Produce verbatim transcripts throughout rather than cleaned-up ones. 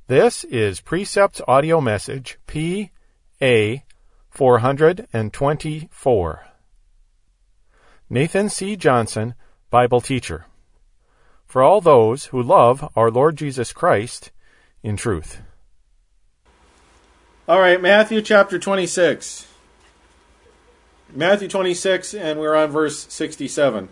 This is Precepts Audio Message, P A four twenty-four. Nathan C. Johnson, Bible Teacher. For all those who love our Lord Jesus Christ in truth. All right, Matthew chapter twenty-six. Matthew twenty-six, and we're on verse sixty-seven.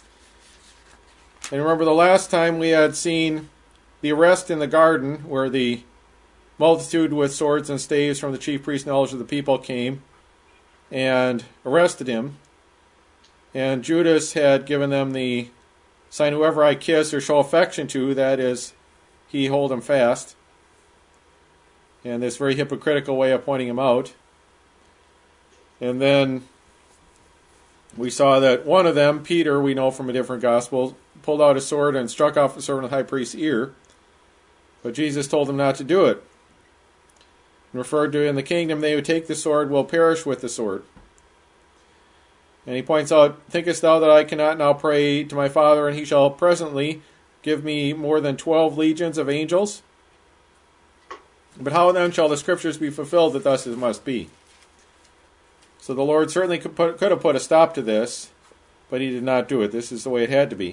And remember, the last time we had seen the arrest in the garden, where the multitude with swords and staves from the chief priests and elders of the people came and arrested him. And Judas had given them the sign, whoever I kiss or show affection to, that is, he hold him fast. And this very hypocritical way of pointing him out. And then we saw that one of them, Peter, we know from a different gospel, pulled out a sword and struck off the servant of the high priest's ear. But Jesus told him not to do it. And referred to, in the kingdom, they who take the sword will perish with the sword. And he points out, thinkest thou that I cannot now pray to my Father, and he shall presently give me more than twelve legions of angels? But how then shall the scriptures be fulfilled that thus it must be? So the Lord certainly could, put, could have put a stop to this, but he did not do it. This is the way it had to be.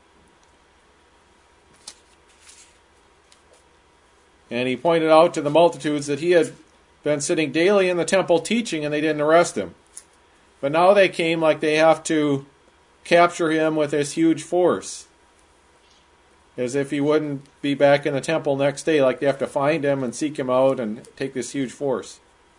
And he pointed out to the multitudes that he had been sitting daily in the temple teaching, and they didn't arrest him. But now they came like they have to capture him with this huge force, as if he wouldn't be back in the temple next day, like they have to find him and seek him out and take this huge force.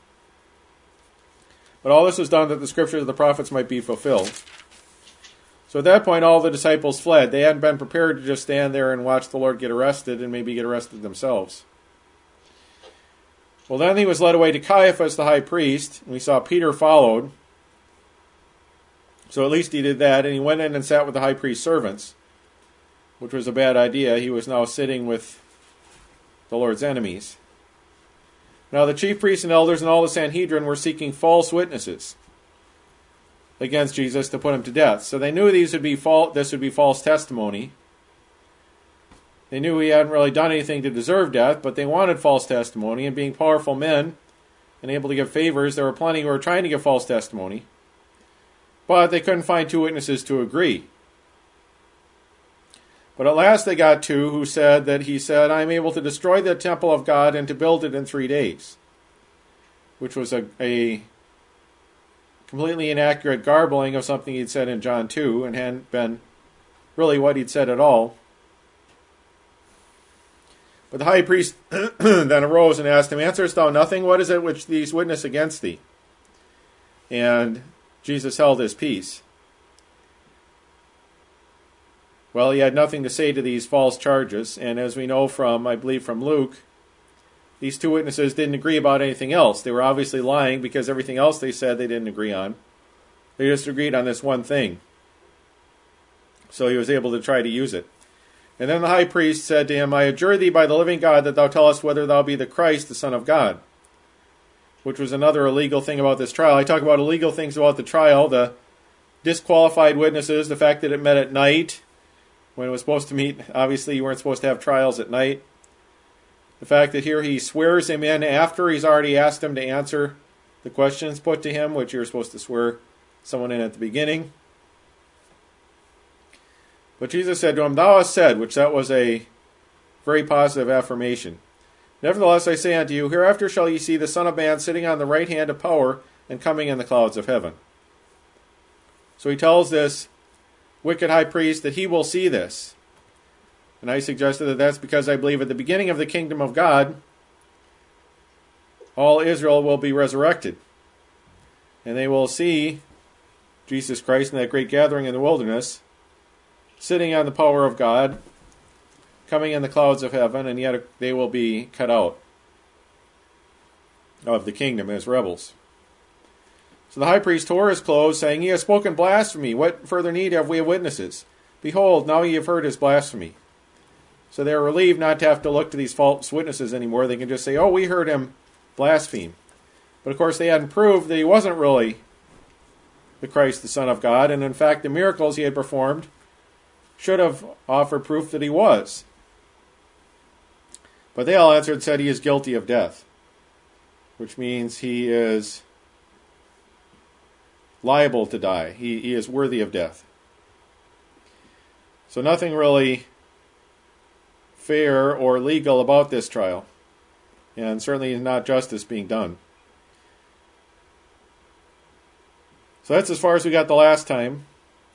But all this was done that the scriptures of the prophets might be fulfilled. So at that point, all the disciples fled. They hadn't been prepared to just stand there and watch the Lord get arrested and maybe get arrested themselves. Well, then he was led away to Caiaphas, the high priest, and we saw Peter followed. So at least he did that, and he went in and sat with the high priest's servants, which was a bad idea. He was now sitting with the Lord's enemies. Now the chief priests and elders and all the Sanhedrin were seeking false witnesses against Jesus to put him to death. So they knew these would be false, this would be false testimony. They knew he hadn't really done anything to deserve death, but they wanted false testimony, and being powerful men and able to give favors, there were plenty who were trying to give false testimony. But they couldn't find two witnesses to agree. But at last they got two who said that he said, I am able to destroy the temple of God and to build it in three days. Which was a, a completely inaccurate garbling of something he'd said in John two, and hadn't been really what he'd said at all. But the high priest then arose and asked him, Answerest thou nothing? What is it which these witness against thee? And Jesus held his peace. Well, he had nothing to say to these false charges, and as we know from, I believe from Luke, these two witnesses didn't agree about anything else. They were obviously lying because everything else they said they didn't agree on. They just agreed on this one thing. So he was able to try to use it. And then the high priest said to him, I adjure thee by the living God that thou tellest whether thou be the Christ, the Son of God. Which was another illegal thing about this trial. I talk about illegal things about the trial, the disqualified witnesses, the fact that it met at night, when it was supposed to meet. Obviously, you weren't supposed to have trials at night. The fact that here he swears him in after he's already asked him to answer the questions put to him, which you're supposed to swear someone in at the beginning. But Jesus said to him, Thou hast said, which that was a very positive affirmation. Nevertheless, I say unto you, hereafter shall ye see the Son of Man sitting on the right hand of power and coming in the clouds of heaven. So he tells this wicked high priest that he will see this. And I suggested that that's because I believe at the beginning of the kingdom of God, all Israel will be resurrected. And they will see Jesus Christ in that great gathering in the wilderness, sitting on the power of God, coming in the clouds of heaven, and yet they will be cut out of the kingdom as rebels. So the high priest tore his clothes, saying, Ye have spoken blasphemy. What further need have we of witnesses? Behold, now ye have heard his blasphemy. So they are relieved not to have to look to these false witnesses anymore. They can just say, oh, we heard him blaspheme. But of course they hadn't proved that he wasn't really the Christ, the Son of God, and in fact the miracles he had performed should have offered proof that he was. But they all answered and said, he is guilty of death, which means he is liable to die. He, he is worthy of death. So nothing really fair or legal about this trial, and certainly not justice being done. So that's as far as we got the last time.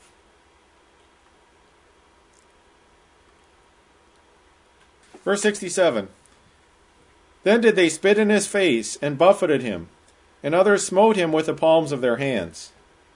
Verse sixty-seven. Then did they spit in his face and buffeted him, and others smote him with the palms of their hands.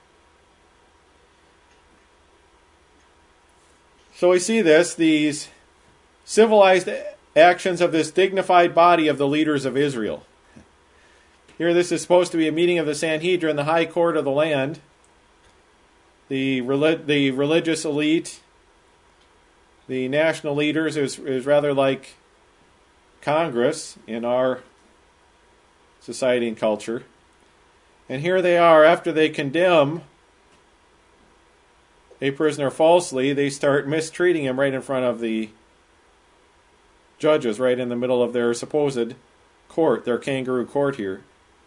So we see this, these civilized actions of this dignified body of the leaders of Israel. Here this is supposed to be a meeting of the Sanhedrin, the high court of the land. The, relig- the religious elite, the national leaders, is, is rather like Congress in our society and culture. And here they are, after they condemn a prisoner falsely, they start mistreating him right in front of the judges, right in the middle of their supposed court, their kangaroo court here.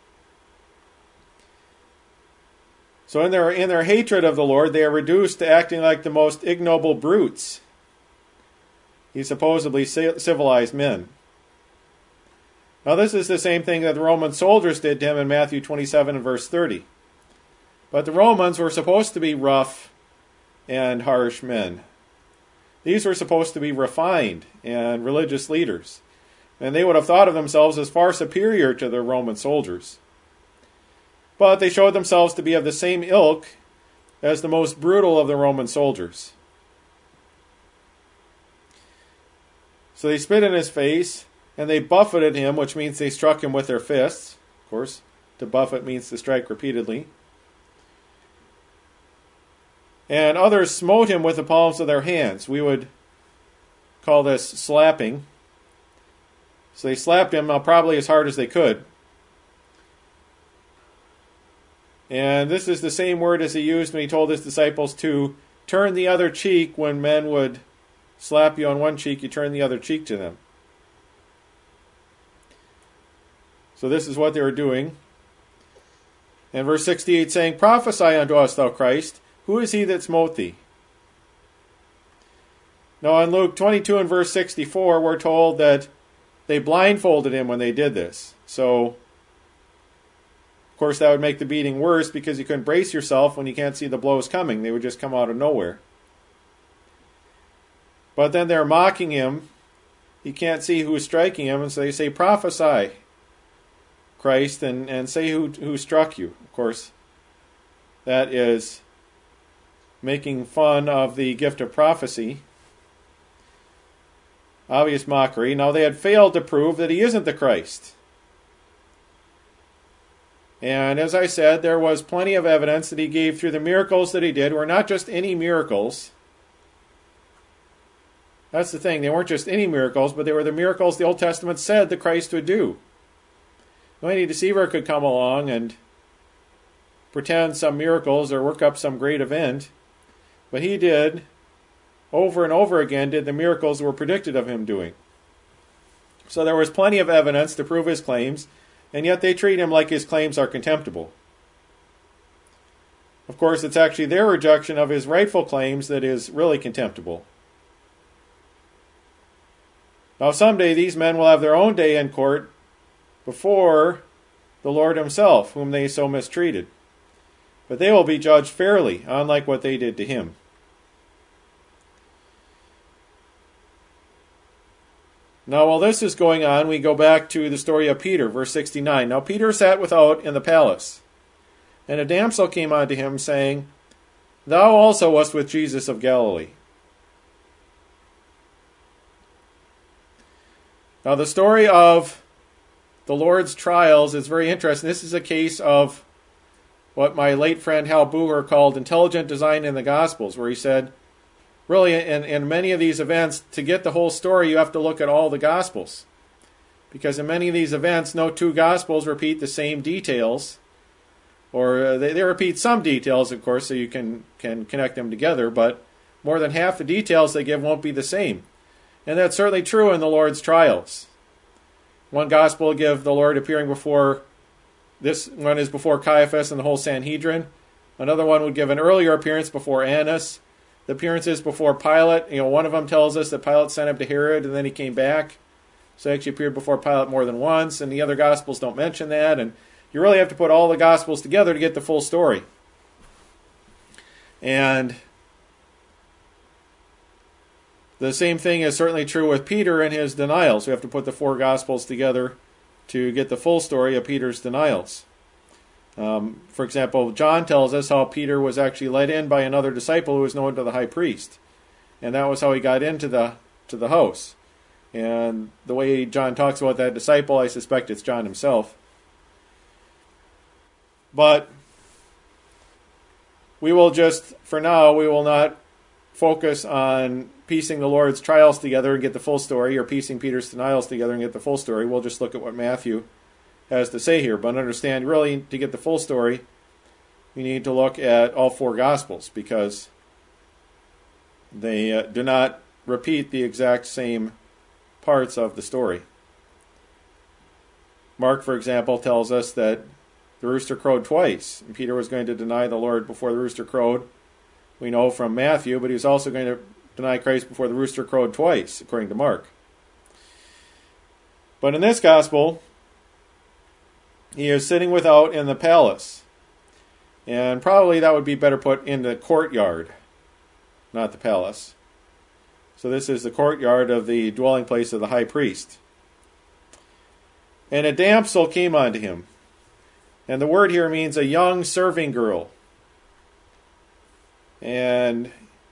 So in their in their hatred of the Lord, they are reduced to acting like the most ignoble brutes. These supposedly civilized men. Now this is the same thing that the Roman soldiers did to him in Matthew twenty-seven and verse thirty. But the Romans were supposed to be rough and harsh men. These were supposed to be refined and religious leaders, and they would have thought of themselves as far superior to the Roman soldiers. But they showed themselves to be of the same ilk as the most brutal of the Roman soldiers. So they spit in his face, and they buffeted him, which means they struck him with their fists. Of course, to buffet means to strike repeatedly. And others smote him with the palms of their hands. We would call this slapping. So they slapped him uh, probably as hard as they could. And this is the same word as he used when he told his disciples to turn the other cheek. When men would slap you on one cheek, you turn the other cheek to them. So this is what they were doing. And verse sixty-eight saying, Prophesy unto us, thou Christ, who is he that smote thee? Now in Luke twenty-two and verse sixty-four, we're told that they blindfolded him when they did this. So, of course, that would make the beating worse because you couldn't brace yourself when you can't see the blows coming. They would just come out of nowhere. But then they're mocking him. He can't see who's striking him, and so they say, Prophesy, Christ, and, and say who, who struck you. Of course, that is making fun of the gift of prophecy. Obvious mockery. Now they had failed to prove that he isn't the Christ. And as I said, there was plenty of evidence that he gave through the miracles that he did were not just any miracles. That's the thing. They weren't just any miracles, but they were the miracles the Old Testament said the Christ would do. No any deceiver could come along and pretend some miracles or work up some great event. But he did, over and over again, did the miracles that were predicted of him doing. So there was plenty of evidence to prove his claims, and yet they treat him like his claims are contemptible. Of course, it's actually their rejection of his rightful claims that is really contemptible. Now someday these men will have their own day in court before the Lord himself, whom they so mistreated. But they will be judged fairly, unlike what they did to him. Now, while this is going on, we go back to the story of Peter, verse sixty-nine. Now Peter sat without in the palace, and a damsel came unto him, saying, Thou also wast with Jesus of Galilee. Now, the story of the Lord's trials is very interesting. This is a case of what my late friend Hal Booher called intelligent design in the Gospels, where he said, really, in, in many of these events, to get the whole story, you have to look at all the Gospels. Because in many of these events, no two Gospels repeat the same details. Or uh, they, they repeat some details, of course, so you can, can connect them together, but more than half the details they give won't be the same. And that's certainly true in the Lord's trials. one gospel will give the Lord appearing before, this one is before Caiaphas and the whole Sanhedrin. Another one would give an earlier appearance before Annas. The appearances before Pilate, you know, one of them tells us that Pilate sent him to Herod and then he came back. So he actually appeared before Pilate more than once, and the other Gospels don't mention that. And you really have to put all the Gospels together to get the full story. And the same thing is certainly true with Peter and his denials. We have to put the four Gospels together to get the full story of Peter's denials. Um, for example, John tells us how Peter was actually led in by another disciple who was known to the high priest. And that was how he got into the to the house. And the way John talks about that disciple, I suspect it's John himself. But we will just, for now, we will not focus on piecing the Lord's trials together and get the full story, or piecing Peter's denials together and get the full story. We'll just look at what Matthew has to say here. But understand, really, to get the full story, we need to look at all four Gospels, because they uh, do not repeat the exact same parts of the story. Mark, for example, tells us that the rooster crowed twice, and Peter was going to deny the Lord before the rooster crowed. We know from Matthew, but he was also going to deny Christ before the rooster crowed twice, according to Mark. But in this Gospel, he is sitting without in the palace. And probably that would be better put in the courtyard, not the palace. So this is the courtyard of the dwelling place of the high priest. And a damsel came unto him. And the word here means a young serving girl. And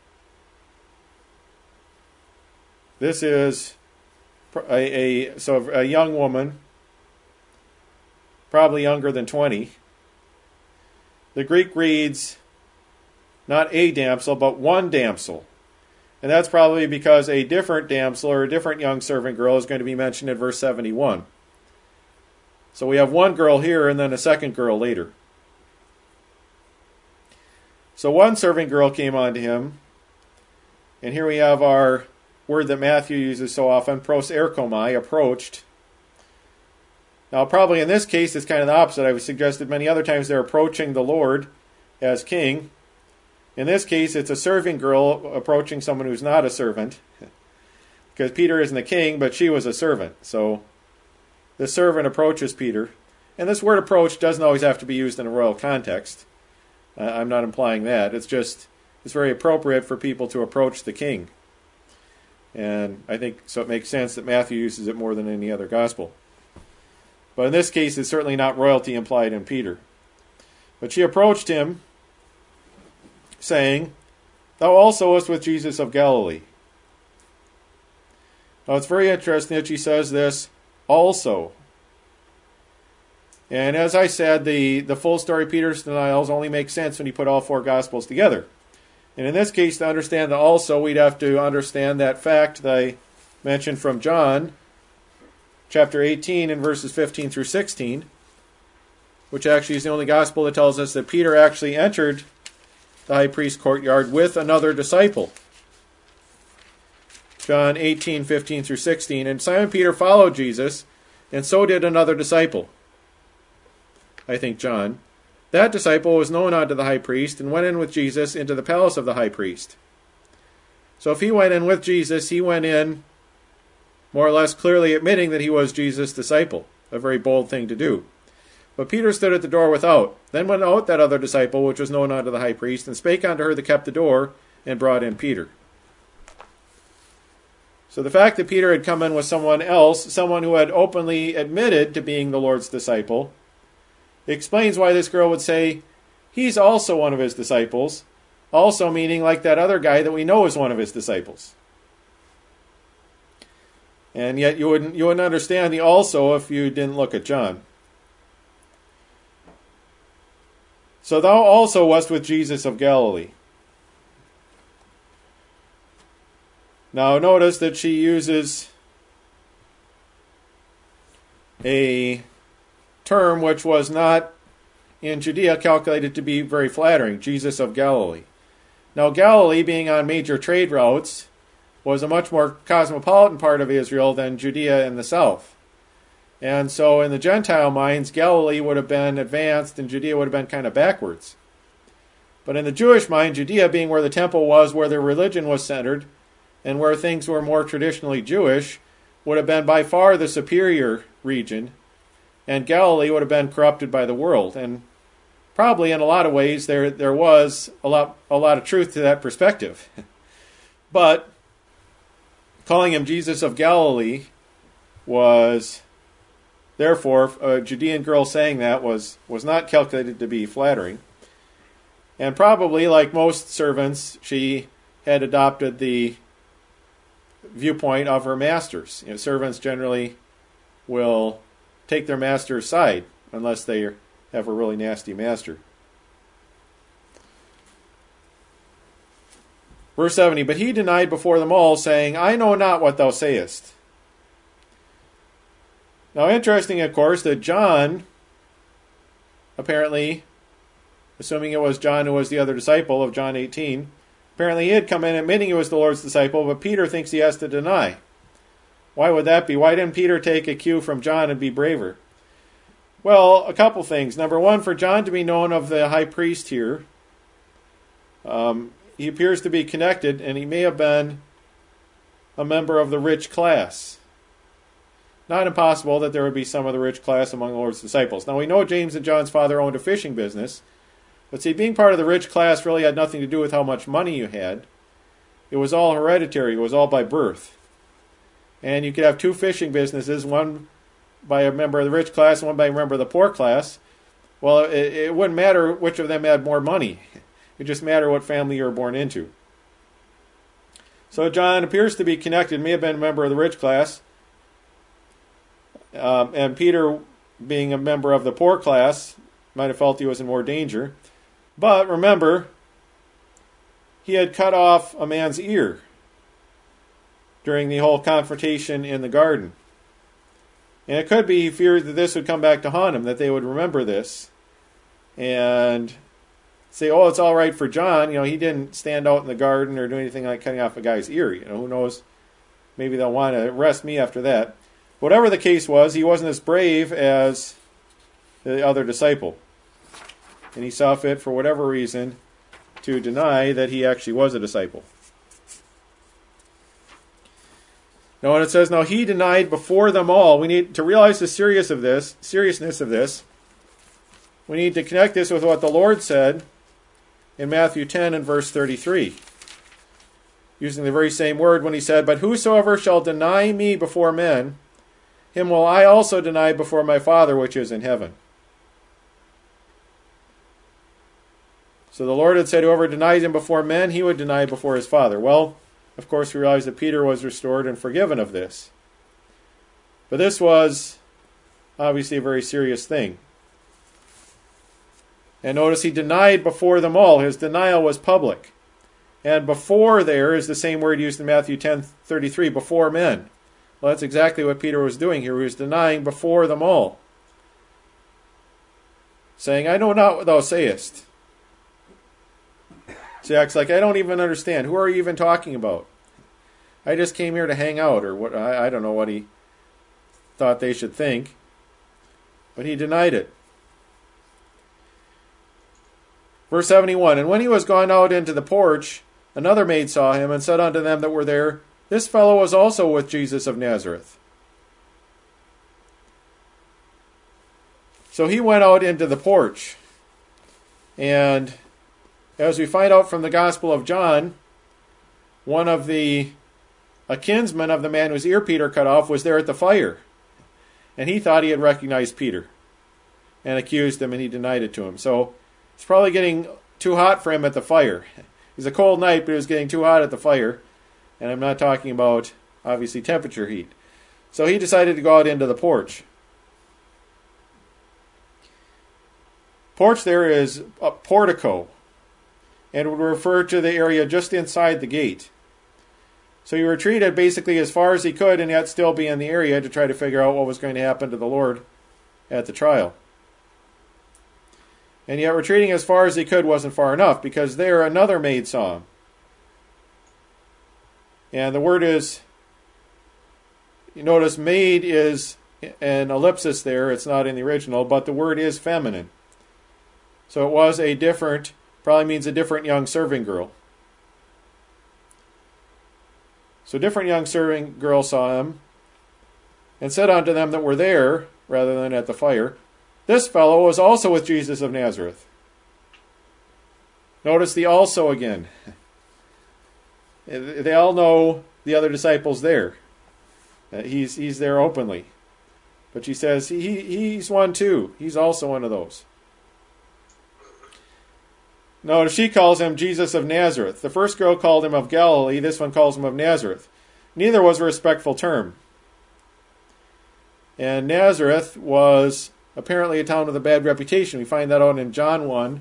this is a, a so a young woman, probably younger than twenty. The Greek reads not a damsel, but one damsel. And that's probably because a different damsel or a different young servant girl is going to be mentioned in verse seventy-one. So we have one girl here and then a second girl later. So one servant girl came unto him, and here we have our word that Matthew uses so often, pros erchomai, approached. Now probably in this case it's kind of the opposite. I've suggested many other times they're approaching the Lord as king. In this case it's a serving girl approaching someone who's not a servant, because Peter isn't the king, but she was a servant. So the servant approaches Peter. And this word approach doesn't always have to be used in a royal context. Uh, I'm not implying that. It's just, it's very appropriate for people to approach the king. And I think so it makes sense that Matthew uses it more than any other gospel. But in this case, it's certainly not royalty implied in Peter. But she approached him, saying, "Thou also wast with Jesus of Galilee." Now it's very interesting that she says this, also. And as I said, the, the full story of Peter's denials only makes sense when you put all four Gospels together. And in this case, to understand the also, we'd have to understand that fact that I mentioned from John, chapter eighteen, and verses fifteen through sixteen, which actually is the only Gospel that tells us that Peter actually entered the high priest's courtyard with another disciple. John eighteen, fifteen through sixteen, and Simon Peter followed Jesus, and so did another disciple. I think John. That disciple was known unto the high priest, and went in with Jesus into the palace of the high priest. So if he went in with Jesus, he went in more or less clearly admitting that he was Jesus' disciple. A very bold thing to do. But Peter stood at the door without. Then went out that other disciple, which was known unto the high priest, and spake unto her that kept the door, and brought in Peter. So the fact that Peter had come in with someone else, someone who had openly admitted to being the Lord's disciple, explains why this girl would say, he's also one of his disciples, also meaning like that other guy that we know is one of his disciples. And yet you wouldn't, you wouldn't understand the also if you didn't look at John. So thou also wast with Jesus of Galilee. Now notice that she uses a term which was not in Judea calculated to be very flattering, Jesus of Galilee. Now Galilee, being on major trade routes, was a much more cosmopolitan part of Israel than Judea in the south. And so in the Gentile minds, Galilee would have been advanced and Judea would have been kind of backwards. But in the Jewish mind, Judea being where the temple was, where their religion was centered, and where things were more traditionally Jewish, would have been by far the superior region, and Galilee would have been corrupted by the world. And probably in a lot of ways there there was a lot a lot of truth to that perspective. But calling him Jesus of Galilee was, therefore, a Judean girl saying that was, was not calculated to be flattering. And probably, like most servants, she had adopted the viewpoint of her masters. You know, servants generally will take their master's side unless they have a really nasty master. Verse seventy, but he denied before them all, saying, I know not what thou sayest. Now, interesting, of course, that John, apparently, assuming it was John who was the other disciple of John eighteen, apparently he had come in admitting he was the Lord's disciple, but Peter thinks he has to deny. Why would that be? Why didn't Peter take a cue from John and be braver? Well, a couple things. Number one, for John to be known of the high priest here, um, he appears to be connected, and he may have been a member of the rich class. Not impossible that there would be some of the rich class among the Lord's disciples. Now, we know James and John's father owned a fishing business, but see, being part of the rich class really had nothing to do with how much money you had. It was all hereditary. It was all by birth. And you could have two fishing businesses, one by a member of the rich class and one by a member of the poor class. Well, it, it wouldn't matter which of them had more money. It just mattered what family you were born into. So John appears to be connected, may have been a member of the rich class, um, and Peter, being a member of the poor class, might have felt he was in more danger. But remember, he had cut off a man's ear during the whole confrontation in the garden. And it could be he feared that this would come back to haunt him, that they would remember this and say, oh, it's all right for John. You know, he didn't stand out in the garden or do anything like cutting off a guy's ear. You know, who knows? Maybe they'll want to arrest me after that. Whatever the case was, he wasn't as brave as the other disciple. And he saw fit, for whatever reason, to deny that he actually was a disciple. Now, when it says, now he denied before them all, we need to realize the serious of this, seriousness of this. We need to connect this with what the Lord said in Matthew ten and verse thirty-three. Using the very same word when he said, but whosoever shall deny me before men, him will I also deny before my Father which is in heaven. So the Lord had said whoever denies him before men, he would deny before his Father. Well, of course, we realize that Peter was restored and forgiven of this. But this was obviously a very serious thing. And notice he denied before them all. His denial was public. And before there is the same word used in Matthew ten thirty-three, before men. Well, that's exactly what Peter was doing here. He was denying before them all, saying, I know not what thou sayest. So he acts like, I don't even understand. Who are you even talking about? I just came here to hang out, or what? I, I don't know what he thought they should think. But he denied it. Verse seventy-one, and when he was gone out into the porch, another maid saw him, and said unto them that were there, this fellow was also with Jesus of Nazareth. So he went out into the porch. And as we find out from the Gospel of John, one of the, a kinsman of the man whose ear Peter cut off was there at the fire. And he thought he had recognized Peter and accused him, and he denied it to him. So it's probably getting too hot for him at the fire. It was a cold night, but it was getting too hot at the fire. And I'm not talking about, obviously, temperature heat. So he decided to go out into the porch. Porch there is a portico, and would refer to the area just inside the gate. So he retreated basically as far as he could, and yet still be in the area to try to figure out what was going to happen to the Lord at the trial. And yet retreating as far as he could wasn't far enough, because there another maid saw him. And the word is, you notice maid is an ellipsis there. It's not in the original, but the word is feminine. So it was a different, probably means a different young serving girl. So different young serving girl saw him and said unto them that were there, rather than at the fire, this fellow was also with Jesus of Nazareth. Notice the also again. They all know the other disciples there. He's he's there openly. But she says, he he's one too. He's also one of those. Notice she calls him Jesus of Nazareth. The first girl called him of Galilee. This one calls him of Nazareth. Neither was a respectful term. And Nazareth was apparently a town with a bad reputation. We find that out in John one.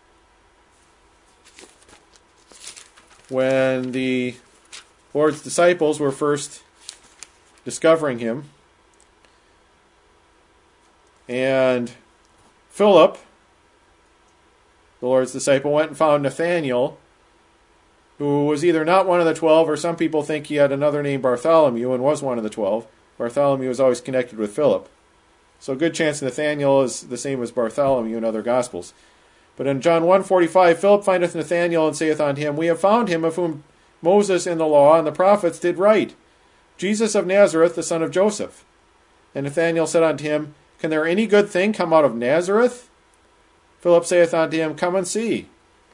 When the Lord's disciples were first discovering him. And Philip, the Lord's disciple, went and found Nathanael, who was either not one of the twelve, or some people think he had another name, Bartholomew, and was one of the twelve. Bartholomew was always connected with Philip. So a good chance Nathanael is the same as Bartholomew in other Gospels. But in John one forty-five, Philip findeth Nathanael, and saith unto him, we have found him of whom Moses in the law and the prophets did write, Jesus of Nazareth, the son of Joseph. And Nathanael said unto him, can there any good thing come out of Nazareth? Philip saith unto him, come and see.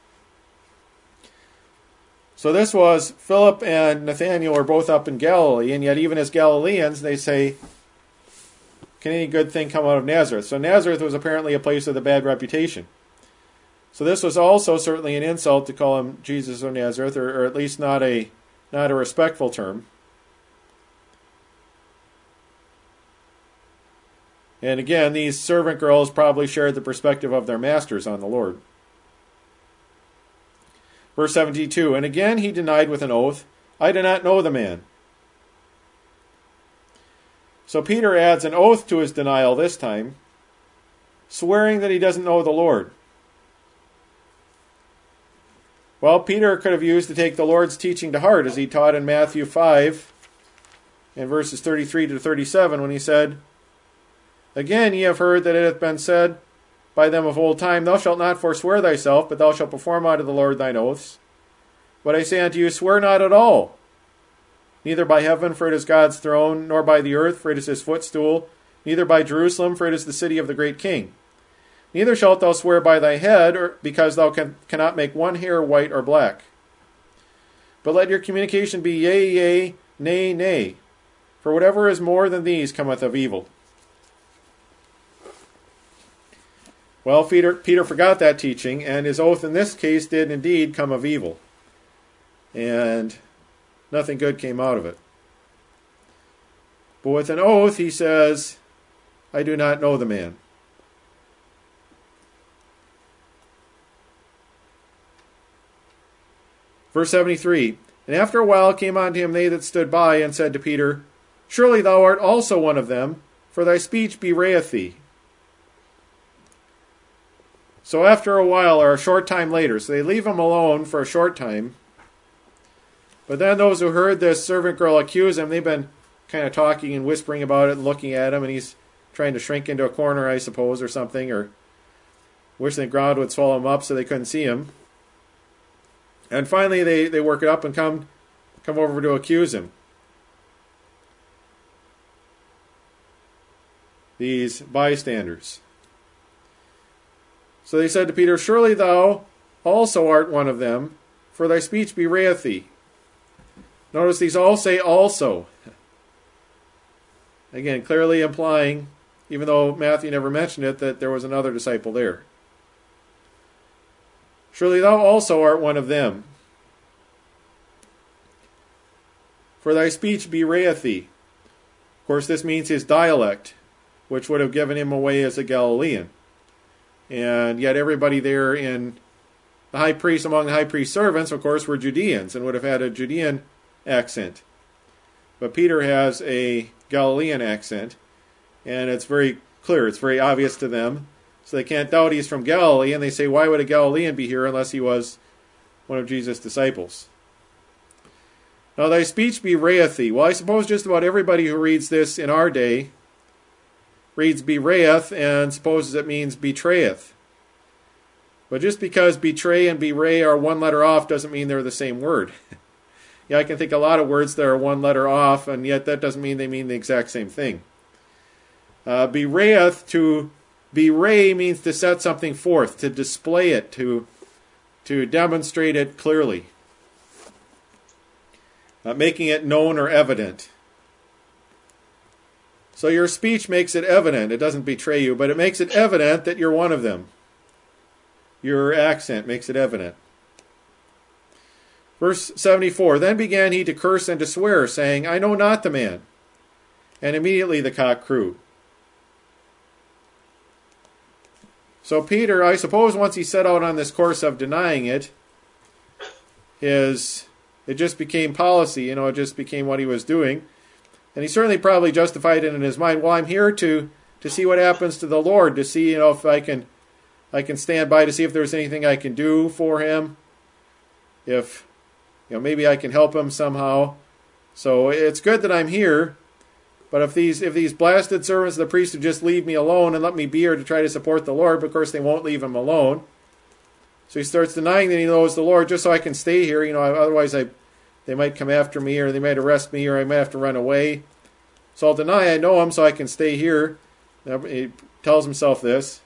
So this was, Philip and Nathanael were both up in Galilee, and yet even as Galileans, they say, can any good thing come out of Nazareth? So Nazareth was apparently a place with a bad reputation. So this was also certainly an insult to call him Jesus of Nazareth, or, or at least not a not a respectful term. And again, these servant girls probably shared the perspective of their masters on the Lord. Verse seventy-two, and again he denied with an oath, I do not know the man. So Peter adds an oath to his denial this time, swearing that he doesn't know the Lord. Well, Peter could have used to take the Lord's teaching to heart, as he taught in Matthew five, in verses thirty-three to thirty-seven, when he said, again ye have heard that it hath been said by them of old time, thou shalt not forswear thyself, but thou shalt perform unto the Lord thine oaths. But I say unto you, swear not at all, neither by heaven, for it is God's throne, nor by the earth, for it is his footstool, neither by Jerusalem, for it is the city of the great king. Neither shalt thou swear by thy head, or because thou can, cannot make one hair white or black. But let your communication be yea, yea, nay, nay. For whatever is more than these cometh of evil. Well, Peter, Peter forgot that teaching, and his oath in this case did indeed come of evil. And nothing good came out of it. But with an oath, he says, I do not know the man. Verse seventy-three, and after a while came unto him they that stood by, and said to Peter, surely thou art also one of them, for thy speech bewrayeth thee. So after a while, or a short time later, so they leave him alone for a short time. But then those who heard this servant girl accuse him, they've been kind of talking and whispering about it and looking at him, and he's trying to shrink into a corner, I suppose, or something, or wishing the ground would swallow him up so they couldn't see him. And finally they, they work it up and come, come over to accuse him. These bystanders. So they said to Peter, surely thou also art one of them, for thy speech bewrayeth thee. Notice these all say also. Again, clearly implying, even though Matthew never mentioned it, that there was another disciple there. Surely thou also art one of them. For thy speech bewrayeth thee. Of course, this means his dialect, which would have given him away as a Galilean. And yet everybody there in the high priest, among the high priest's servants, of course, were Judeans and would have had a Judean accent. But Peter has a Galilean accent, and it's very clear, it's very obvious to them. So they can't doubt he's from Galilee, and they say, why would a Galilean be here unless he was one of Jesus' disciples? Now thy speech bewrayeth thee. Well, I suppose just about everybody who reads this in our day reads bereath and supposes it means betrayeth. But just because betray and bewray are one letter off doesn't mean they're the same word. Yeah, I can think of a lot of words that are one letter off, and yet that doesn't mean they mean the exact same thing. Uh, bereath, to bewray, means to set something forth, to display it, to, to demonstrate it clearly, uh, making it known or evident. So your speech makes it evident. It doesn't betray you, but it makes it evident that you're one of them. Your accent makes it evident. Verse seventy-four, then began he to curse and to swear, saying, I know not the man. And immediately the cock crew. So Peter, I suppose once he set out on this course of denying it, his, it just became policy, you know, it just became what he was doing. And he certainly probably justified it in his mind. Well, I'm here to, to see what happens to the Lord, to see, you know, if I can, I can stand by to see if there's anything I can do for him. If, you know, maybe I can help him somehow. So it's good that I'm here. But if these if these blasted servants of the priest would just leave me alone and let me be here to try to support the Lord, but of course they won't leave him alone. So he starts denying that he knows the Lord just so I can stay here. You know, otherwise I, they might come after me, or they might arrest me, or I might have to run away. So I'll deny I know him so I can stay here. He tells himself this.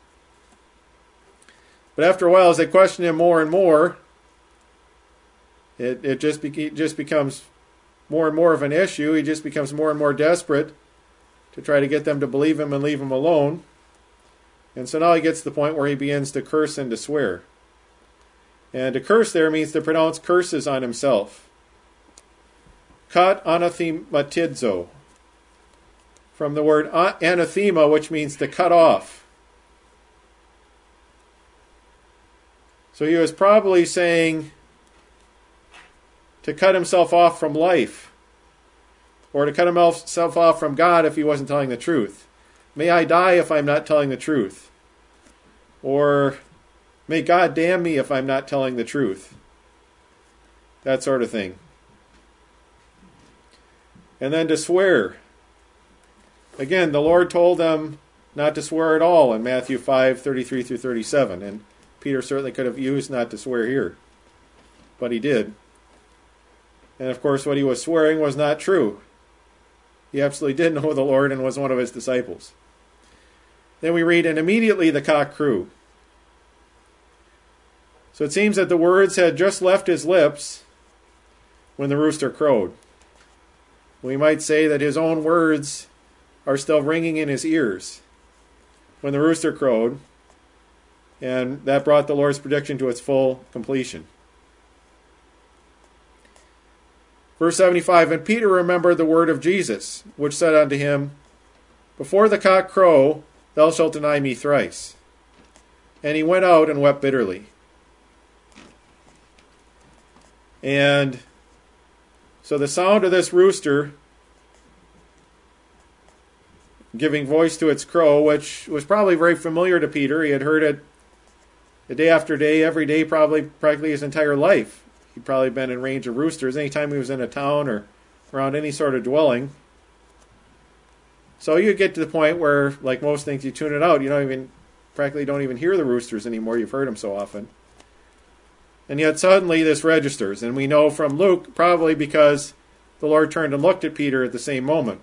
But after a while, as they question him more and more, it, it just, be, just becomes more and more of an issue. He just becomes more and more desperate to try to get them to believe him and leave him alone. And so now he gets to the point where he begins to curse and to swear. And to curse there means to pronounce curses on himself. Kat anathematizo, from the word anathema, which means to cut off. So he was probably saying to cut himself off from life, or to cut himself off from God if he wasn't telling the truth. May I die if I'm not telling the truth. Or may God damn me if I'm not telling the truth. That sort of thing. And then to swear. Again, the Lord told them not to swear at all in Matthew five, thirty-three through thirty-seven. And Peter certainly could have used not to swear here. But he did. And of course, what he was swearing was not true. He absolutely did know the Lord and was one of his disciples. Then we read, and immediately the cock crew. So it seems that the words had just left his lips when the rooster crowed. We might say that his own words are still ringing in his ears when the rooster crowed, and that brought the Lord's prediction to its full completion. Verse seventy-five, and Peter remembered the word of Jesus, which said unto him, before the cock crow, thou shalt deny me thrice. And he went out and wept bitterly. And so the sound of this rooster giving voice to its crow, which was probably very familiar to Peter. He had heard it day after day, every day, probably practically his entire life. He'd probably been in range of roosters anytime he was in a town or around any sort of dwelling. So you get to the point where, like most things, you tune it out. You don't even, practically don't even hear the roosters anymore. You've heard them so often. And yet suddenly this registers. And we know from Luke, probably because the Lord turned and looked at Peter at the same moment.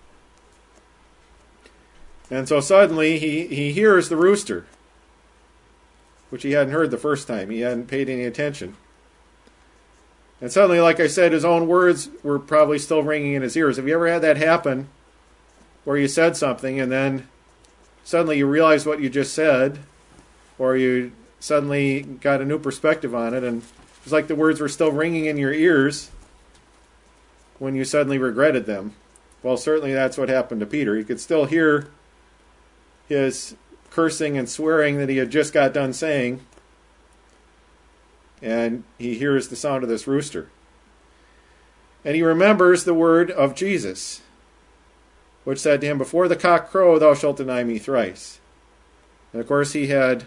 And so suddenly he, he hears the rooster, which he hadn't heard the first time. He hadn't paid any attention. And suddenly, like I said, his own words were probably still ringing in his ears. Have you ever had that happen, where you said something and then suddenly you realize what you just said, or you suddenly got a new perspective on it, and it's like the words were still ringing in your ears when you suddenly regretted them? Well, certainly that's what happened to Peter. He could still hear his cursing and swearing that he had just got done saying, and he hears the sound of this rooster. And he remembers the word of Jesus, which said to him, before the cock crow, thou shalt deny me thrice. And of course he had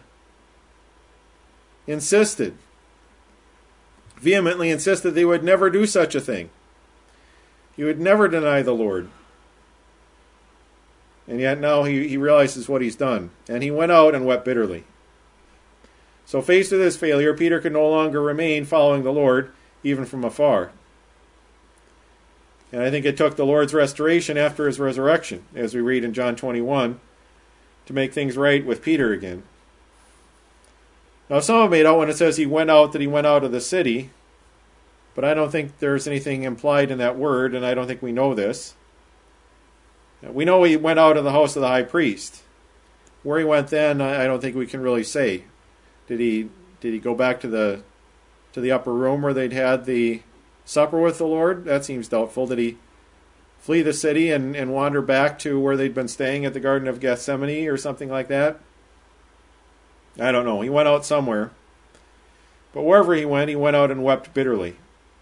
insisted, vehemently insisted that he would never do such a thing. He would never deny the Lord. And yet now he, he realizes what he's done. And he went out and wept bitterly. So faced with his failure, Peter could no longer remain following the Lord, even from afar. And I think it took the Lord's restoration after his resurrection, as we read in John twenty-one, to make things right with Peter again. Now some have made out when it says he went out that he went out of the city, but I don't think there's anything implied in that word, and I don't think we know this. We know he went out of the house of the high priest. Where he went then, I don't think we can really say. Did he did he go back to the to the upper room where they'd had the supper with the Lord? That seems doubtful. Did he flee the city and, and wander back to where they'd been staying at the Garden of Gethsemane or something like that? I don't know. He went out somewhere. But wherever he went, he went out and wept bitterly.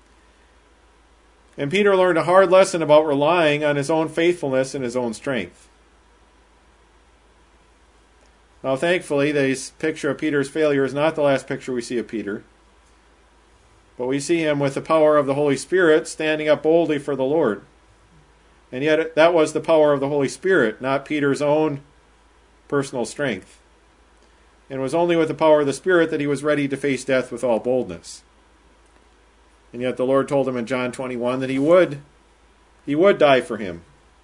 And Peter learned a hard lesson about relying on his own faithfulness and his own strength. Now, thankfully, this picture of Peter's failure is not the last picture we see of Peter. But we see him with the power of the Holy Spirit standing up boldly for the Lord. And yet that was the power of the Holy Spirit, not Peter's own personal strength. And it was only with the power of the Spirit that he was ready to face death with all boldness. And yet the Lord told him in John twenty-one that he would, he would die for him.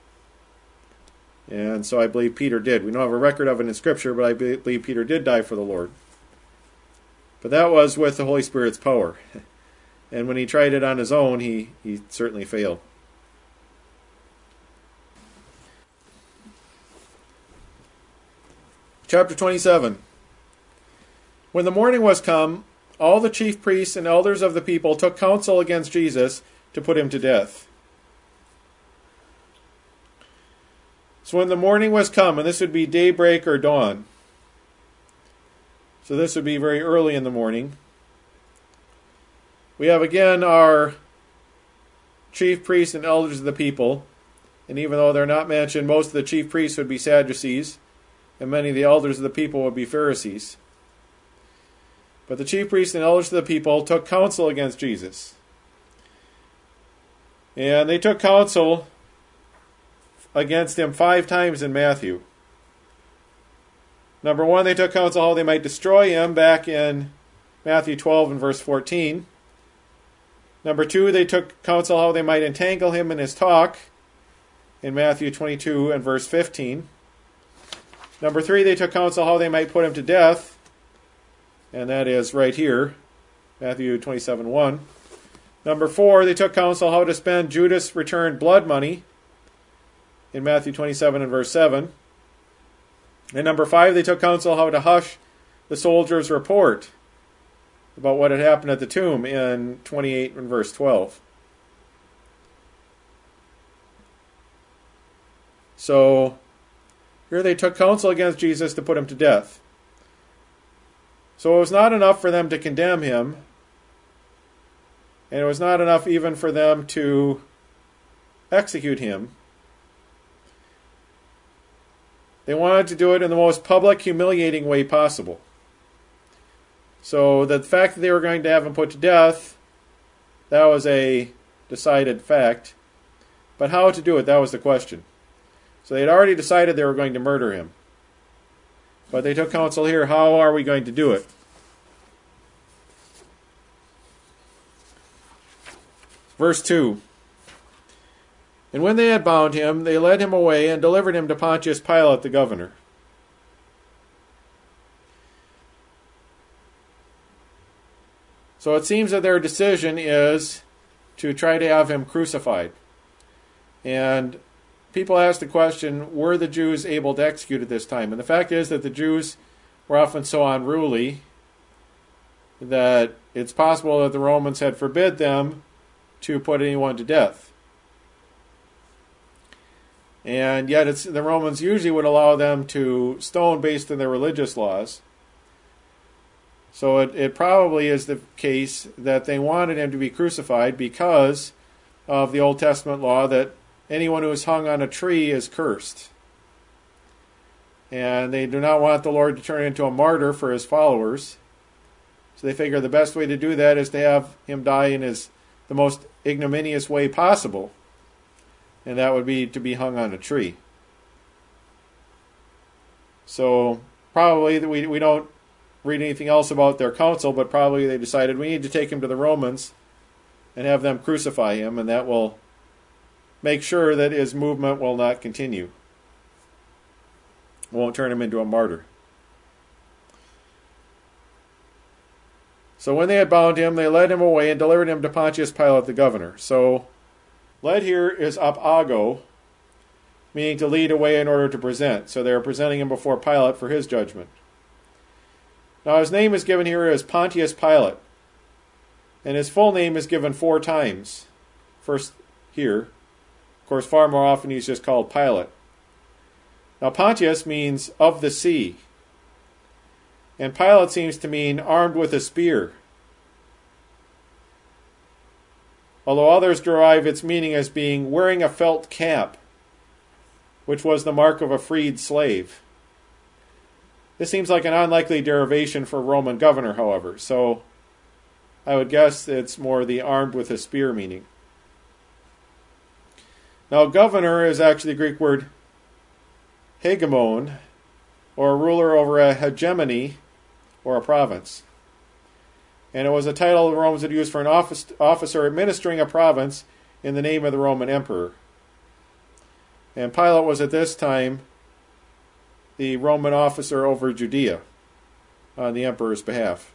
And so I believe Peter did. We don't have a record of it in Scripture, but I believe Peter did die for the Lord. But that was with the Holy Spirit's power. And when he tried it on his own, he, he certainly failed. Chapter twenty-seven. When the morning was come, all the chief priests and elders of the people took counsel against Jesus to put him to death. So when the morning was come, and this would be daybreak or dawn, so this would be very early in the morning, we have again our chief priests and elders of the people, and even though they're not mentioned, most of the chief priests would be Sadducees, and many of the elders of the people would be Pharisees. But the chief priests and elders of the people took counsel against Jesus. And they took counsel against him five times in Matthew. Number one, they took counsel how they might destroy him back in Matthew twelve and verse fourteen. Number two, they took counsel how they might entangle him in his talk in Matthew twenty-two and verse fifteen. Number three, they took counsel how they might put him to death, and that is right here, Matthew twenty-seven one. Number four, they took counsel how to spend Judas' returned blood money in Matthew twenty-seven and verse seven. And number five, they took counsel how to hush the soldiers' report about what had happened at the tomb in twenty-eight and verse twelve. So here they took counsel against Jesus to put him to death. So it was not enough for them to condemn him, and it was not enough even for them to execute him. They wanted to do it in the most public, humiliating way possible. So the fact that they were going to have him put to death, that was a decided fact. But how to do it, that was the question. So they had already decided they were going to murder him. But they took counsel here, how are we going to do it? Verse two. And when they had bound him, they led him away and delivered him to Pontius Pilate the governor. So it seems that their decision is to try to have him crucified. And people ask the question, were the Jews able to execute at this time? And the fact is that the Jews were often so unruly that it's possible that the Romans had forbid them to put anyone to death. And yet it's, the Romans usually would allow them to stone based on their religious laws. So it, it probably is the case that they wanted him to be crucified because of the Old Testament law that anyone who is hung on a tree is cursed. And they do not want the Lord to turn into a martyr for his followers. So they figure the best way to do that is to have him die in his the most ignominious way possible. And that would be to be hung on a tree. So probably we we don't read anything else about their council, but probably they decided we need to take him to the Romans and have them crucify him, and that will make sure that his movement will not continue. Won't turn him into a martyr. So when they had bound him, they led him away and delivered him to Pontius Pilate the governor. So led here is apago, meaning to lead away in order to present. So they are presenting him before Pilate for his judgment. Now his name is given here as Pontius Pilate, and his full name is given four times. First here. Of course, far more often he's just called Pilate. Now Pontius means of the sea, and Pilate seems to mean armed with a spear, although others derive its meaning as being wearing a felt cap, which was the mark of a freed slave. This seems like an unlikely derivation for Roman governor, however, so I would guess it's more the armed with a spear meaning. Now, governor is actually the Greek word hegemon, or a ruler over a hegemony, or a province. And it was a title the Romans had used for an office, officer administering a province in the name of the Roman emperor. And Pilate was at this time the Roman officer over Judea on the emperor's behalf.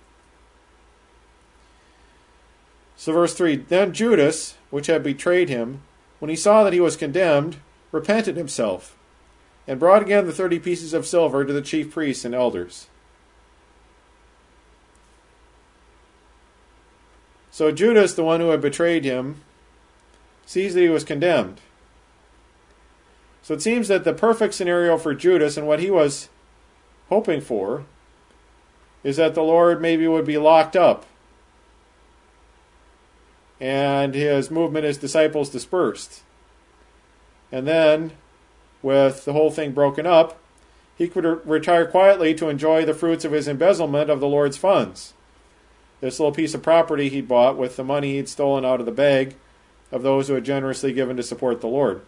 So verse three, then Judas, which had betrayed him, when he saw that he was condemned, repented himself, and brought again the thirty pieces of silver to the chief priests and elders. So Judas, the one who had betrayed him, sees that he was condemned. So it seems that the perfect scenario for Judas and what he was hoping for is that the Lord maybe would be locked up and his movement, his disciples dispersed. And then, with the whole thing broken up, he could re- retire quietly to enjoy the fruits of his embezzlement of the Lord's funds. This little piece of property he'd bought with the money he'd stolen out of the bag of those who had generously given to support the Lord.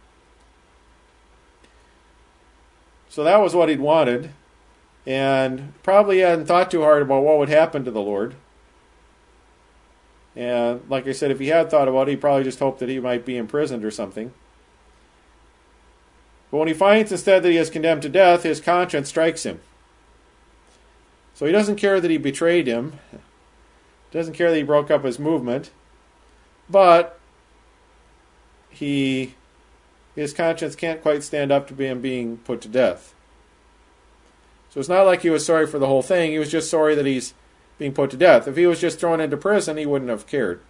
So that was what he'd wanted, and probably hadn't thought too hard about what would happen to the Lord. And like I said, if he had thought about it, he probably just hoped that he might be imprisoned or something. But when he finds instead that he is condemned to death, his conscience strikes him. So he doesn't care that he betrayed him, doesn't care that he broke up his movement, but he his conscience can't quite stand up to him being put to death. So it's not like he was sorry for the whole thing, he was just sorry that he's being put to death. If he was just thrown into prison, he wouldn't have cared.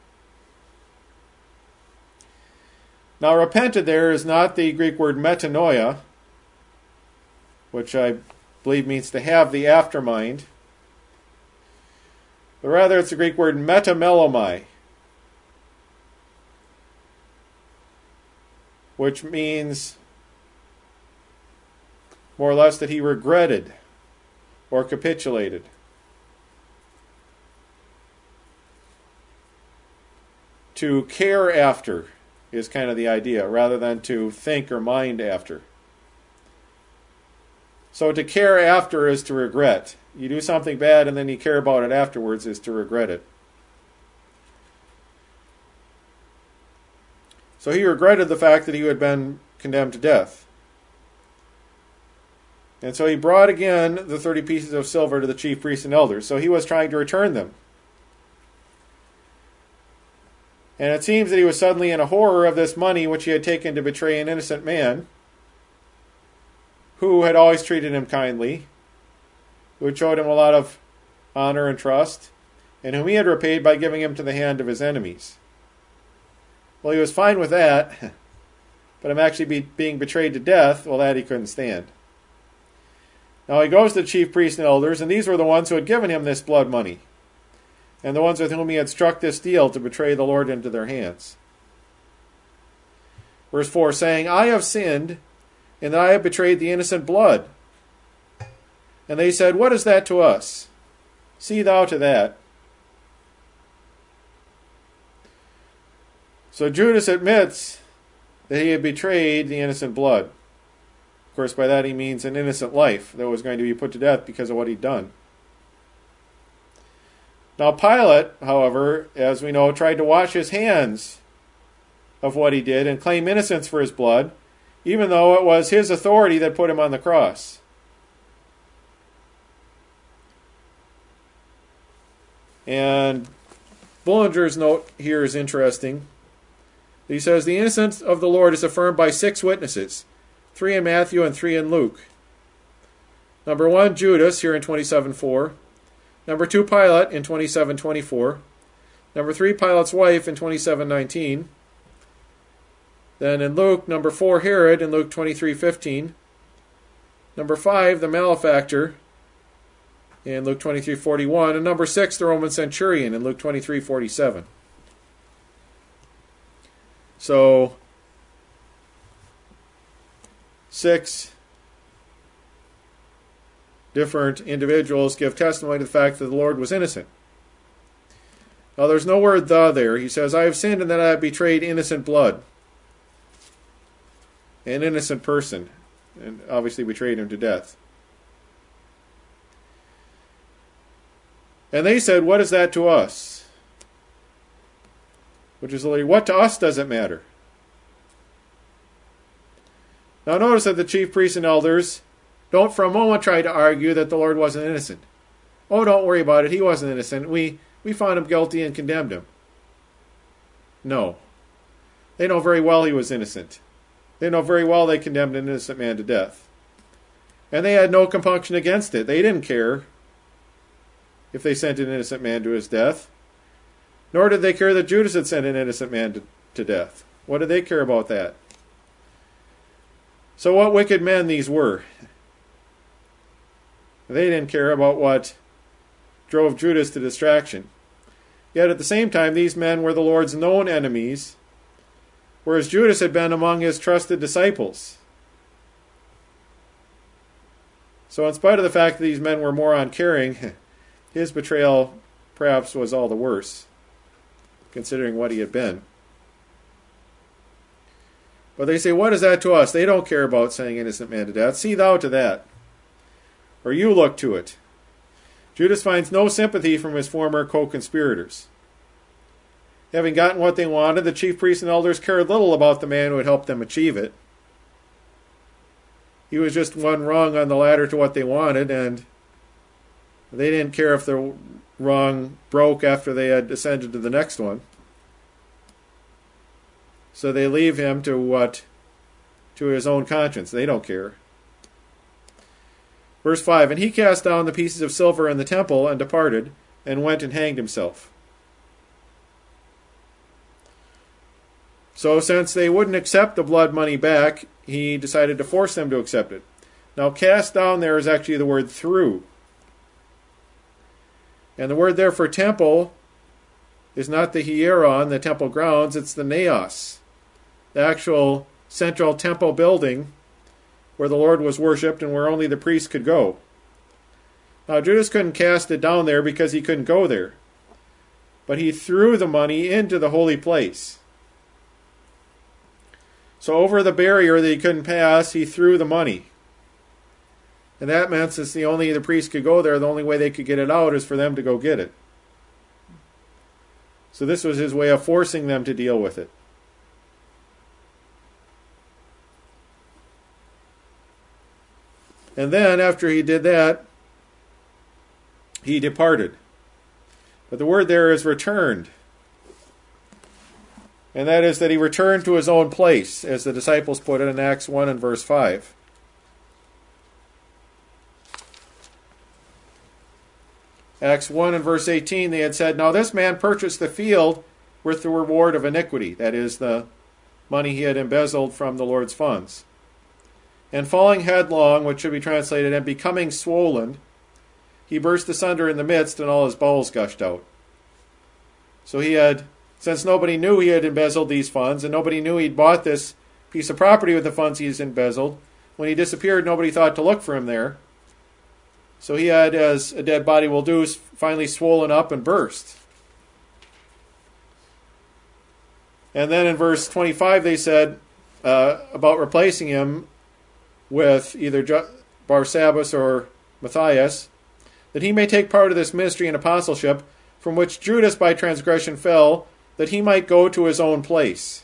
Now, repented there is not the Greek word metanoia, which I believe means to have the aftermind, but rather it's the Greek word metamelomai, which means more or less that he regretted or capitulated. To care after is kind of the idea, rather than to think or mind after. So to care after is to regret. You do something bad and then you care about it afterwards is to regret it. So he regretted the fact that he had been condemned to death. And so he brought again the thirty pieces of silver to the chief priests and elders. So he was trying to return them. And it seems that he was suddenly in a horror of this money which he had taken to betray an innocent man who had always treated him kindly, who had showed him a lot of honor and trust, and whom he had repaid by giving him to the hand of his enemies. Well, he was fine with that, but him actually be, being betrayed to death, well, that he couldn't stand. Now he goes to the chief priests and elders, and these were the ones who had given him this blood money, and the ones with whom he had struck this deal to betray the Lord into their hands. Verse four, saying, I have sinned, and that I have betrayed the innocent blood. And they said, what is that to us? See thou to that. So Judas admits that he had betrayed the innocent blood. Of course, by that he means an innocent life that was going to be put to death because of what he'd done. Now Pilate, however, as we know, tried to wash his hands of what he did and claim innocence for his blood, even though it was his authority that put him on the cross. And Bullinger's note here is interesting. He says, the innocence of the Lord is affirmed by six witnesses, three in Matthew and three in Luke. Number one, Judas, here in twenty-seven four. Number two, Pilate, in twenty-seven twenty-four. Number three, Pilate's wife, in twenty-seven nineteen. Then in Luke, number four, Herod, in Luke twenty-three fifteen. Number five, the malefactor, in Luke twenty-three forty-one. And number six, the Roman centurion, in Luke twenty-three forty-seven. So, six different individuals give testimony to the fact that the Lord was innocent. Now, there's no word "the" there. He says, I have sinned in that I have betrayed innocent blood. An innocent person. And obviously betrayed him to death. And they said, what is that to us? Which is literally, what to us does it matter? Now notice that the chief priests and elders don't for a moment try to argue that the Lord wasn't innocent. Oh, don't worry about it. He wasn't innocent. We, we found him guilty and condemned him. No. They know very well he was innocent. They know very well they condemned an innocent man to death. And they had no compunction against it. They didn't care if they sent an innocent man to his death. Nor did they care that Judas had sent an innocent man to, to death. What did they care about that? So what wicked men these were. They didn't care about what drove Judas to distraction. Yet at the same time, these men were the Lord's known enemies, whereas Judas had been among his trusted disciples. So in spite of the fact that these men were more uncaring, his betrayal perhaps was all the worse, considering what he had been. But they say, what is that to us? They don't care about sending innocent man to death. See thou to that. Or you look to it. Judas finds no sympathy from his former co-conspirators. Having gotten what they wanted, the chief priests and elders cared little about the man who had helped them achieve it. He was just one rung on the ladder to what they wanted, and they didn't care if the rung broke after they had ascended to the next one. So they leave him to what? To his own conscience. They don't care. Verse five, and he cast down the pieces of silver in the temple and departed, and went and hanged himself. So since they wouldn't accept the blood money back, he decided to force them to accept it. Now cast down there is actually the word through. And the word there for temple is not the hieron, the temple grounds, it's the naos, the actual central temple building where the Lord was worshipped and where only the priests could go. Now Judas couldn't cast it down there because he couldn't go there. But he threw the money into the holy place. So over the barrier that he couldn't pass, he threw the money. And that meant since the only the priests could go there, the only way they could get it out is for them to go get it. So this was his way of forcing them to deal with it. And then after he did that, he departed. But the word there is returned. And that is that he returned to his own place, as the disciples put it in Acts one and verse five. Acts one and verse eighteen, they had said, now this man purchased the field with the reward of iniquity. That is, the money he had embezzled from the Lord's funds. And falling headlong, which should be translated, and becoming swollen, he burst asunder in the midst, and all his bowels gushed out. So he had, since nobody knew he had embezzled these funds, and nobody knew he'd bought this piece of property with the funds he's embezzled, when he disappeared, nobody thought to look for him there. So he had, as a dead body will do, finally swollen up and burst. And then in verse twenty-five they said uh, about replacing him, with either Barsabbas or Matthias, that he may take part of this ministry and apostleship, from which Judas by transgression fell, that he might go to his own place.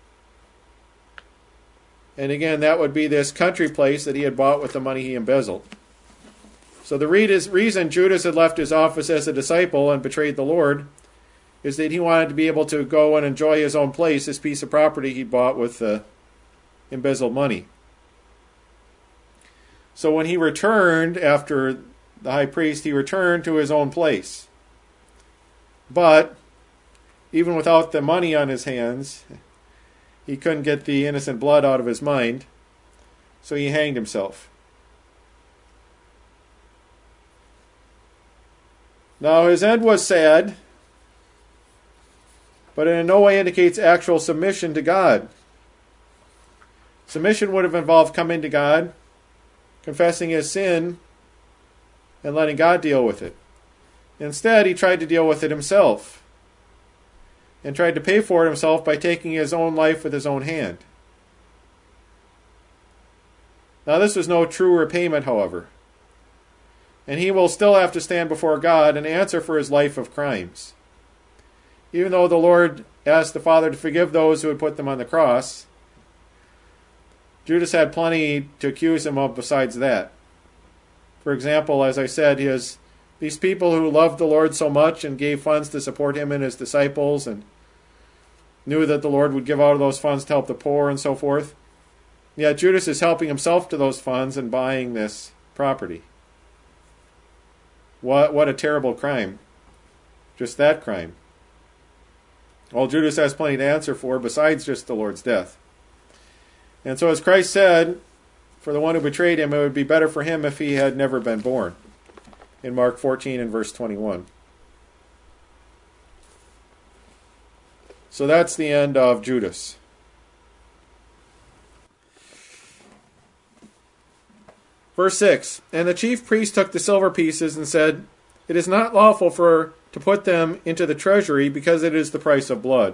And again, that would be this country place that he had bought with the money he embezzled. So the reason Judas had left his office as a disciple and betrayed the Lord is that he wanted to be able to go and enjoy his own place, this piece of property he bought with the embezzled money. So when he returned after the high priest, he returned to his own place. But even without the money on his hands, he couldn't get the innocent blood out of his mind, so he hanged himself. Now his end was sad, but in no way indicates actual submission to God. Submission would have involved coming to God, confessing his sin, and letting God deal with it. Instead, he tried to deal with it himself, and tried to pay for it himself by taking his own life with his own hand. Now this was no true repayment, however, and he will still have to stand before God and answer for his life of crimes. Even though the Lord asked the Father to forgive those who had put them on the cross, Judas had plenty to accuse him of besides that. For example, as I said, his, these people who loved the Lord so much and gave funds to support him and his disciples and knew that the Lord would give out of those funds to help the poor and so forth, yet Judas is helping himself to those funds and buying this property. What, what a terrible crime. Just that crime. Well, Judas has plenty to answer for besides just the Lord's death. And so as Christ said, for the one who betrayed him, it would be better for him if he had never been born. In Mark fourteen and verse twenty-one. So that's the end of Judas. Verse six, and the chief priest took the silver pieces and said, it is not lawful for to put them into the treasury, because it is the price of blood.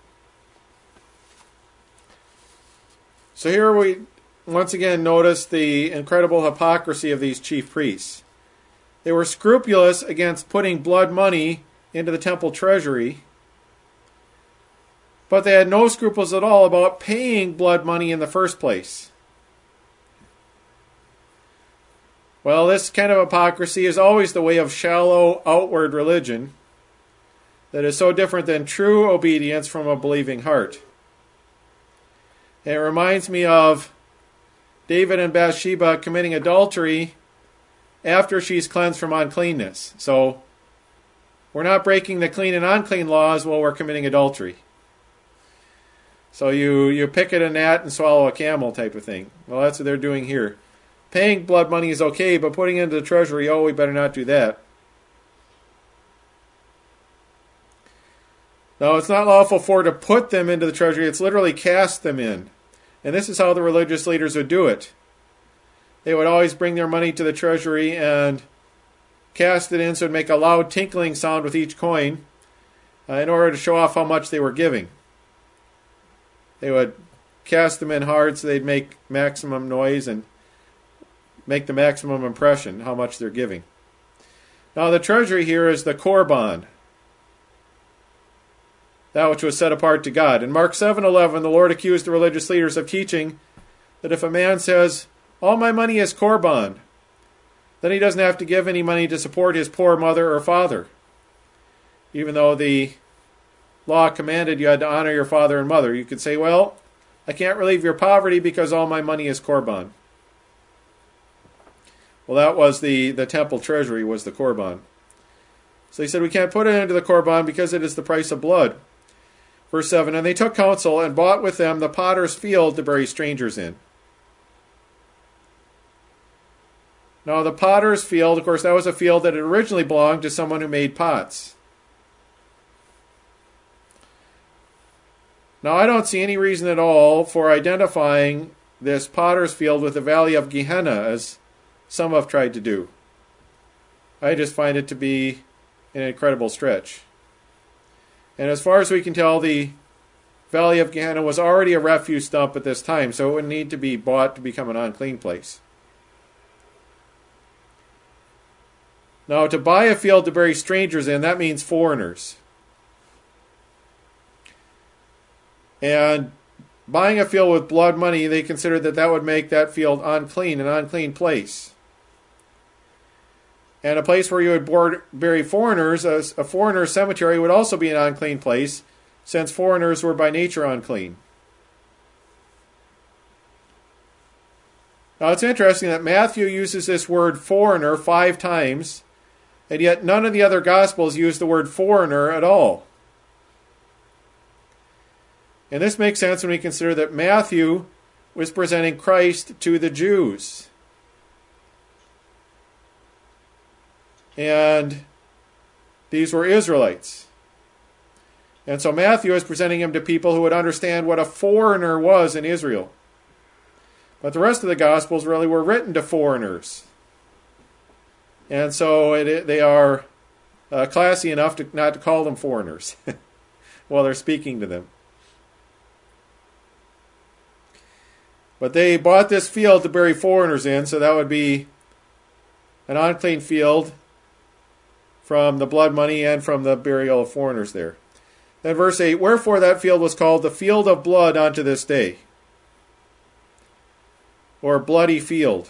So here we once again notice the incredible hypocrisy of these chief priests. They were scrupulous against putting blood money into the temple treasury, but they had no scruples at all about paying blood money in the first place. Well, this kind of hypocrisy is always the way of shallow, outward religion that is so different than true obedience from a believing heart. And it reminds me of David and Bathsheba committing adultery after she's cleansed from uncleanness. So we're not breaking the clean and unclean laws while we're committing adultery. So you, you pick at a gnat and swallow a camel type of thing. Well, that's what they're doing here. Paying blood money is okay, but putting it into the treasury, oh, we better not do that. No, it's not lawful for to put them into the treasury. It's literally cast them in. And this is how the religious leaders would do it. They would always bring their money to the treasury and cast it in so it would make a loud tinkling sound with each coin uh, in order to show off how much they were giving. They would cast them in hard so they'd make maximum noise and make the maximum impression how much they're giving. Now the treasury here is the korban, that which was set apart to God. In Mark seven eleven, the Lord accused the religious leaders of teaching that if a man says, all my money is korban, then he doesn't have to give any money to support his poor mother or father, even though the law commanded you had to honor your father and mother. You could say, well, I can't relieve your poverty because all my money is korban. Well, that was the, the temple treasury, was the korban. So he said, we can't put it into the korban because it is the price of blood. Verse seven, and they took counsel and bought with them the potter's field to bury strangers in. Now, the potter's field, of course, that was a field that had originally belonged to someone who made pots. Now, I don't see any reason at all for identifying this potter's field with the valley of Gehenna, as some have tried to do. I just find it to be an incredible stretch. And as far as we can tell, the Valley of Gehenna was already a refuse dump at this time, so it would need to be bought to become an unclean place. Now, to buy a field to bury strangers in, that means foreigners. And buying a field with blood money, they considered that that would make that field unclean, an unclean place. And a place where you would board, bury foreigners, a, a foreigner cemetery would also be an unclean place, since foreigners were by nature unclean. Now it's interesting that Matthew uses this word foreigner five times, and yet none of the other Gospels use the word foreigner at all. And this makes sense when we consider that Matthew was presenting Christ to the Jews. And these were Israelites. And so Matthew is presenting him to people who would understand what a foreigner was in Israel. But the rest of the Gospels really were written to foreigners. And so it, they are uh, classy enough to not to call them foreigners while they're speaking to them. But they bought this field to bury foreigners in, so that would be an unclean field from the blood money and from the burial of foreigners there. Then verse eight, wherefore that field was called the field of blood unto this day, or bloody field.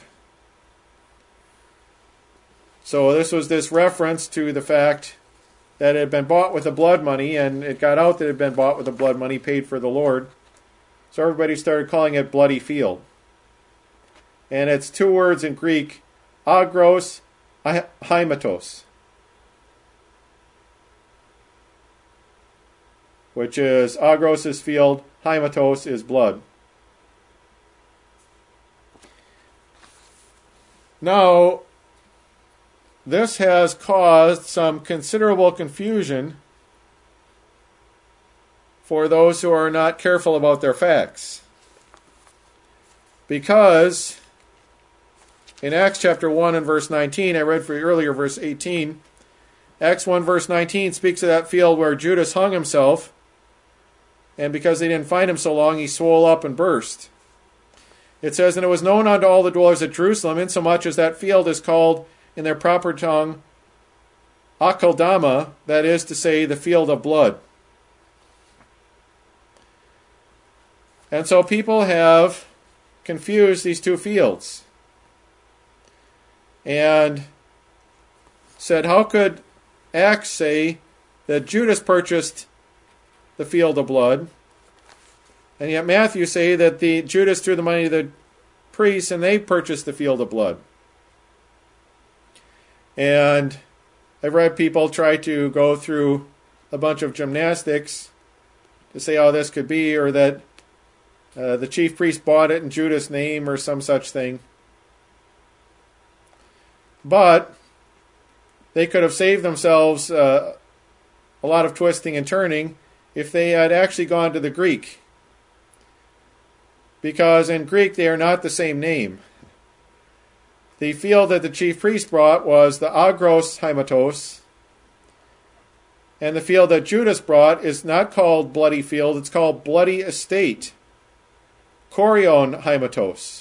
So this was this reference to the fact that it had been bought with the blood money, and it got out that it had been bought with the blood money paid for the Lord. So everybody started calling it bloody field. And it's two words in Greek, agros, haimatos, which is agros is field, haimatos is blood. Now, this has caused some considerable confusion for those who are not careful about their facts. Because in Acts chapter one and verse nineteen, I read for you earlier, verse eighteen, Acts one verse nineteen speaks of that field where Judas hung himself, and because they didn't find him so long, he swole up and burst. It says, and it was known unto all the dwellers at Jerusalem, insomuch as that field is called in their proper tongue Akeldama, that is to say, the field of blood. And so people have confused these two fields and said, how could Acts say that Judas purchased the field of blood, and yet Matthew say that the Judas threw the money to the priests and they purchased the field of blood? And I've read people try to go through a bunch of gymnastics to say how this could be, or that uh, the chief priest bought it in Judas' name or some such thing. But they could have saved themselves uh, a lot of twisting and turning if they had actually gone to the Greek. Because in Greek they are not the same name. The field that the chief priest brought was the agros haimatos, and the field that Judas brought is not called bloody field, it's called bloody estate, korion haimatos,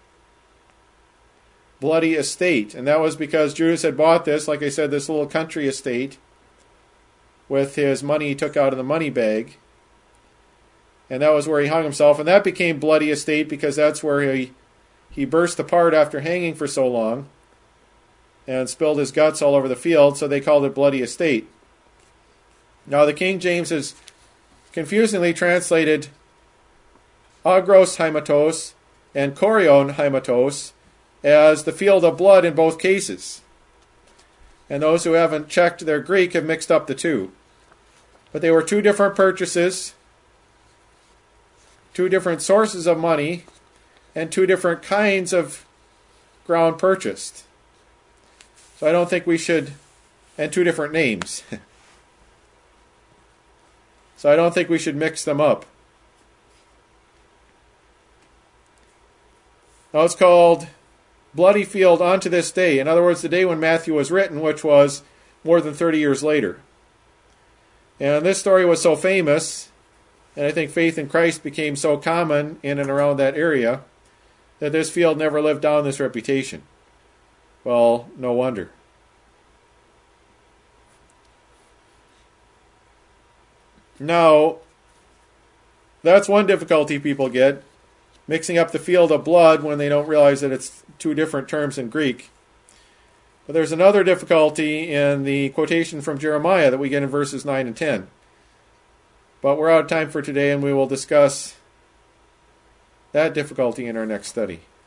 bloody estate. And that was because Judas had bought this, like I said, this little country estate with his money he took out of the money bag, and that was where he hung himself, and that became bloody estate because that's where he He burst apart after hanging for so long and spilled his guts all over the field, so they called it bloody estate. Now the King James has confusingly translated agros haimatos and korion haimatos as the field of blood in both cases. And those who haven't checked their Greek have mixed up the two. But they were two different purchases, two different sources of money, and two different kinds of ground purchased. So I don't think we should, and two different names. So I don't think we should mix them up. Now it's called bloody field unto this day. In other words, the day when Matthew was written, which was more than thirty years later. And this story was so famous And I think faith in Christ became so common in and around that area that this field never lived down this reputation. Well, no wonder. Now, that's one difficulty people get, mixing up the field of blood when they don't realize that it's two different terms in Greek. But there's another difficulty in the quotation from Jeremiah that we get in verses nine and ten. But we're out of time for today, and we will discuss that difficulty in our next study.